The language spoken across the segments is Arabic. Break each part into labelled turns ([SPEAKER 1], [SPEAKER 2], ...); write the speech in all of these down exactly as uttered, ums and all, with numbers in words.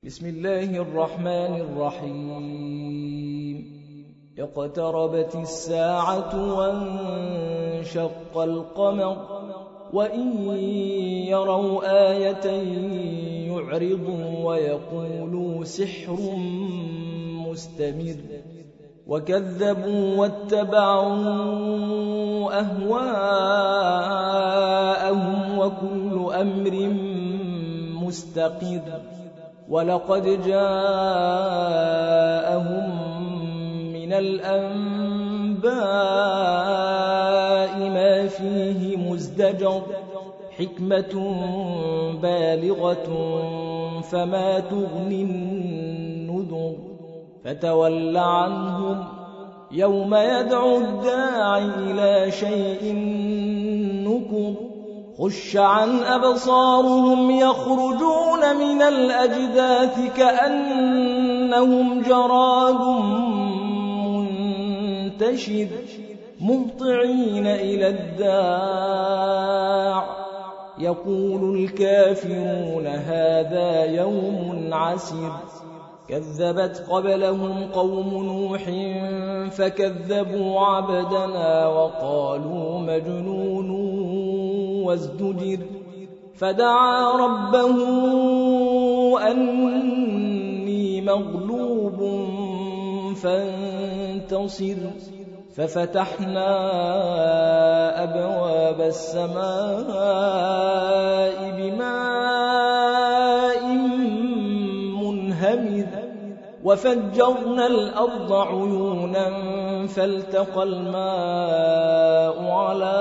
[SPEAKER 1] بسم الله الرحمن الرحيم اقتربت الساعة وانشق القمر وإن يروا آية يعرضوا ويقولوا سحر مستمر وكذبوا واتبعوا أهواءهم وكل أمر مستقر ولقد جاءهم من الأنباء ما فيه مزدجر حكمة بالغة فما تغني النذر فتول عنهم يوم يدعو الداعي إلى شيء نكر خش عن أبصارهم يخرجون من الأجداث كأنهم جراد منتشر مهطعين إلى الداع يقول الكافرون هذا يوم عسر كذبت قبلهم قوم نوح فكذبوا عبدنا وقالوا مجنون وازدجر فدعا ربه أني مغلوب فانتصر ففتحنا أبواب السماء بماء منهمر وفجرنا الأرض عيونا فالتقى الماء على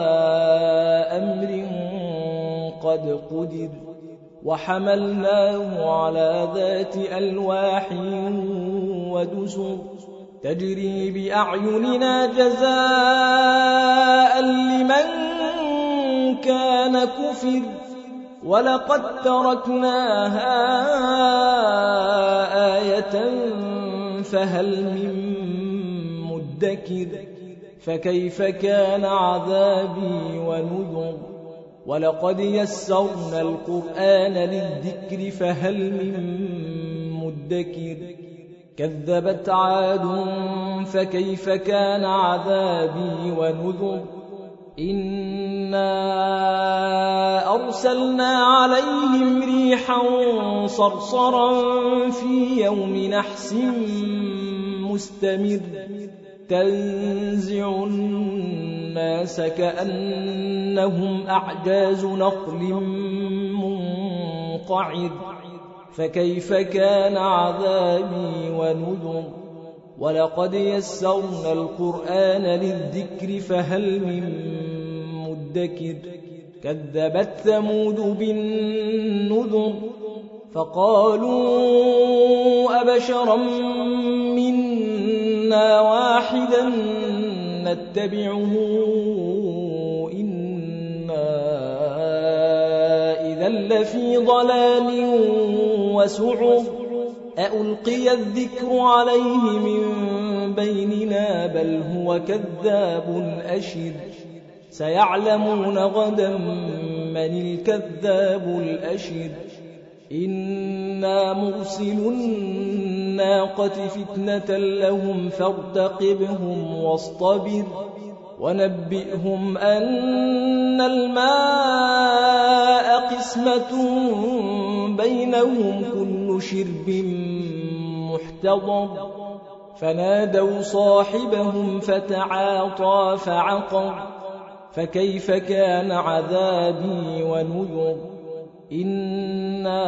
[SPEAKER 1] أمر قد قدر وحملناه على ذات ألواح ودسر تجري بأعيننا جزاء لمن كان كفر ولقد تركناها آية فهل من مدكر فكيف كان عذابي ونذر ولقد يسرنا القرآن للذكر فهل من مدكر كذبت عاد فكيف كان عذابي ونذر إنا أرسلنا عليهم ريحا صرصرا في يوم نحس مستمر تنزع الناس كأنهم أعجاز نخل منقعر فكيف كان عذابي ونذر ولقد يسرنا القرآن للذكر فهل من مدكر كذبت ثمود بالنذر فقالوا أبشرا منا واحدا نتبعه إنا إذا لفي ضلال وسعر أألقي الذكر عليه من بيننا بل هو كذاب أشر سيعلمون غدا من الكذاب الأشر إنا مرسل الناقة فتنة لهم فارتقبهم واصطبر ونبئهم أن الماء قسمة بينهم كل شرب محتضر فنادوا صاحبهم فتعاطى فعقر فكيف كان عذابي ونذر إنا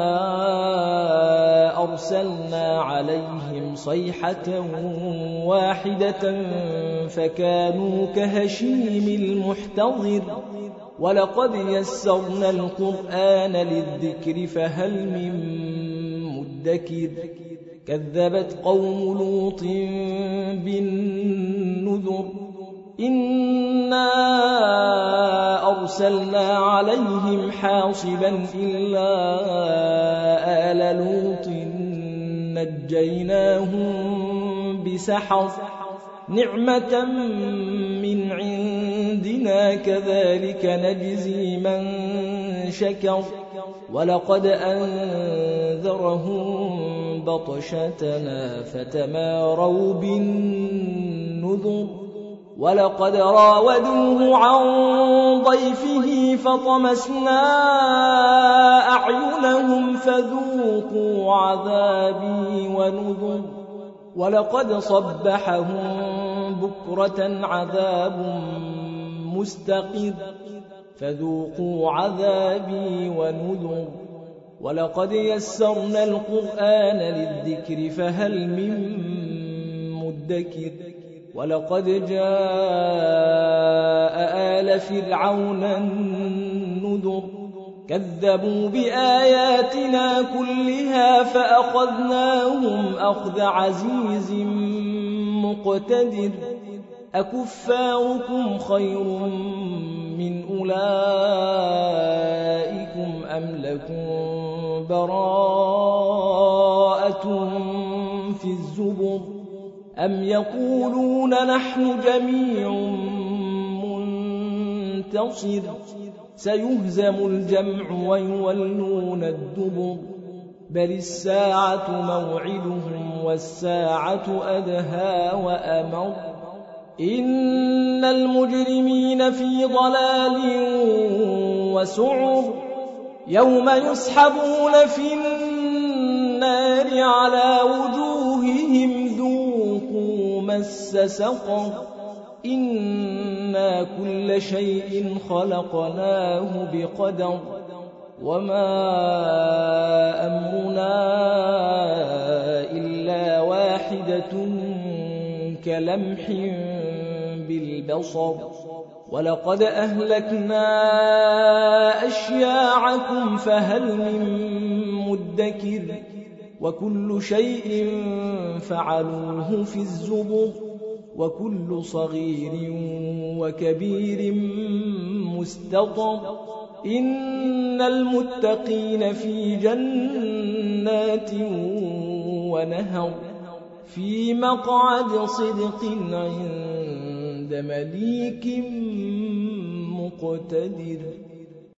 [SPEAKER 1] أرسلنا عليهم صيحة واحدة فكانوا كهشيم المحتضر ولقد يسرنا القرآن للذكر فهل من مدكر كذبت قوم لوط بالنذر إنا أرسلنا عليهم حاصبا إلا آل لوط نجيناهم بسحر نعمة من عندنا كذلك نجزي من شكر ولقد أنزلنا فنذرهم بطشتنا فتماروا بالنذر ولقد راودوه عن ضيفه فطمسنا أعينهم فذوقوا عذابي ونذر ولقد صبحهم بكرة عذاب مستقر فذوقوا عذابي ونذر ولقد يسرنا القرآن للذكر فهل من مدكر ولقد جاء آل فرعون النذر كذبوا بآياتنا كلها فأخذناهم أخذ عزيز مقتدر أكفاركم خير من أولئكم أم لكم براءة في الزبر أم يقولون نحن جميع منتصر سيهزم الجمع ويولون الدبر بل الساعة موعدهم والساعة أدهى وأمر إن المجرمين في ضلال وسعر يوم يسحبون في النار على وجوههم ذوقوا مس سقر إنا كل شيء خلقناه بقدر وما أمرنا إلا واحدة كلمح بالبصر ولقد أهلكنا أشياعكم فهل من مدكر وكل شيء فعلوه في الزبر وكل صغير وكبير مستطر إن المتقين في جنات ونهر في مقعد صدق عند مليك مقتدر.